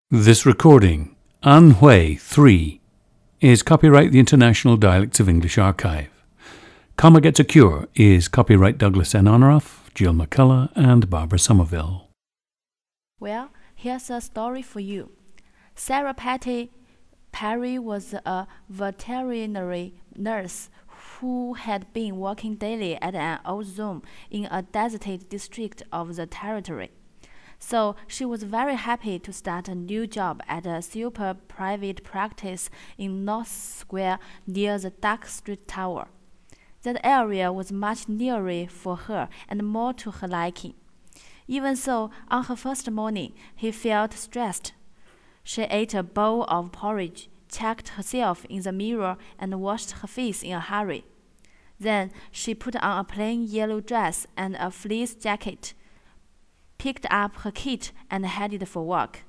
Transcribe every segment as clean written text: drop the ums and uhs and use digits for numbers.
This recording, An Hui 3, is copyright the International Dialects of English Archive. Comma Gets a Cure is copyright Douglas N. Honoraff, Jill McCullough, and Barbara Somerville. Well, here's a story for you. Sarah Patty Perry was a veterinary nurse who had been working daily at an old zone in a deserted district of the territory. So she was very happy to start a new job at a super private practice in North Square near the Duck Street Tower. That area was much nearer for her and more to her liking. Even so, on her first morning, he felt stressed. She ate a bowl of porridge, checked herself in the mirror, and washed her face in a hurry. Then she put on a plain yellow dress and a fleece jacket, picked up her kit, and headed for work.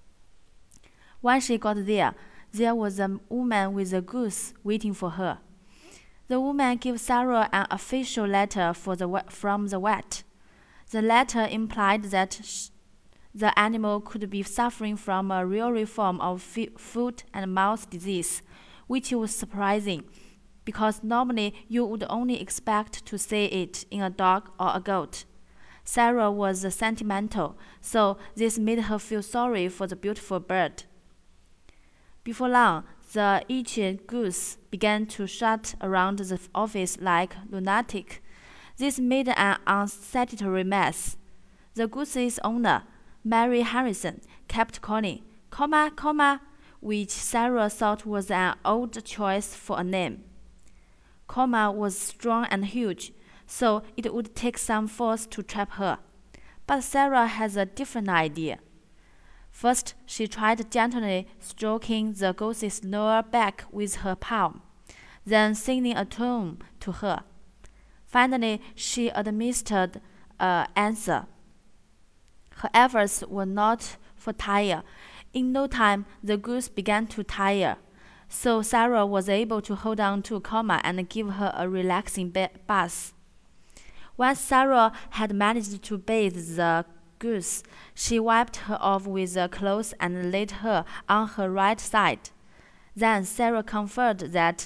When she got there, there was a woman with a goose waiting for her. The woman gave Sarah an official letter from the vet. The letter implied that the animal could be suffering from a rare form of foot and mouth disease, which was surprising, because normally you would only expect to see it in a dog or a goat. Sarah was sentimental, so this made her feel sorry for the beautiful bird. Before long, the itchy goose began to strut around the office like a lunatic. This made an unsanitary mess. The goose's owner, Mary Harrison, kept calling, comma, which Sarah thought was an odd choice for a name. Comma was strong and huge, so it would take some force to trap her. But Sarah has a different idea. First, she tried gently stroking the goose's lower back with her palm, then singing a tune to her. Finally, she administered an answer. Her efforts were not for tire. In no time, the goose began to tire, so Sarah was able to hold on to Comma and give her a relaxing bath. Once Sarah had managed to bathe the goose, she wiped her off with the cloth and laid her on her right side. Then Sarah confirmed that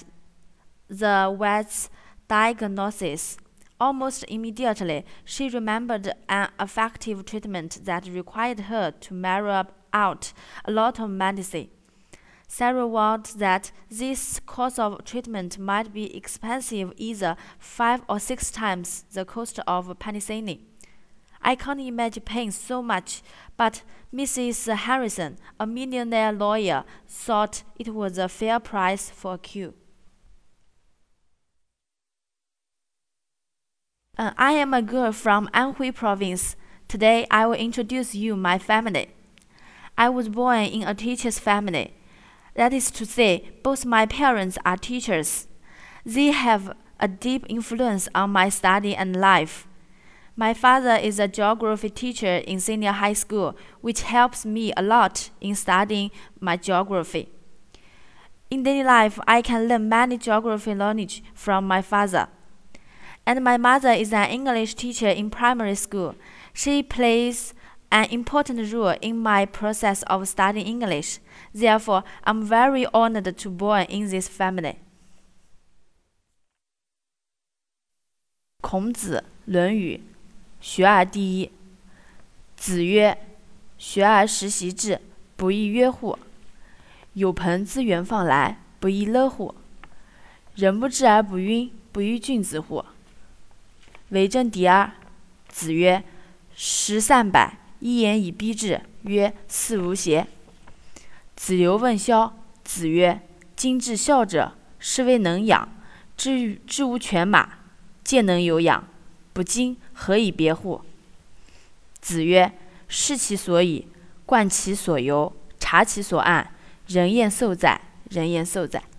the vet's diagnosis. Almost immediately, she remembered an effective treatment that required her to marrow out a lot of medicine. Sarah warned that this course of treatment might be expensive, either 5 or 6 times the cost of penicillin. I can't imagine paying so much, but Mrs. Harrison, a millionaire lawyer, thought it was a fair price for a cure. I am a girl from Anhui province. Today I will introduce you my family. I was born in a teacher's family. That is to say, both my parents are teachers. They have a deep influence on my study and life. My father is a geography teacher in senior high school, which helps me a lot in studying my geography. In daily life, I can learn many geography knowledge from my father. And my mother is an English teacher in primary school. She plays an important role in my process of studying English. Therefore, I'm very honored to be born in this family. 孔子，论语，学而第一。子曰：“学而时习之，不亦说乎？有朋自远方来，不亦乐乎？人不知而不愠，不亦君子乎？”为政第二。子曰：“诗300，一言以蔽之，曰：斯吾邪？”子刘问孝。子曰：“今至孝者，是谓能养。知无犬马，皆能有养。不敬，何以别乎？”子曰：“视其所以，观其所由，察其所岸，人焉受哉！人焉受哉！”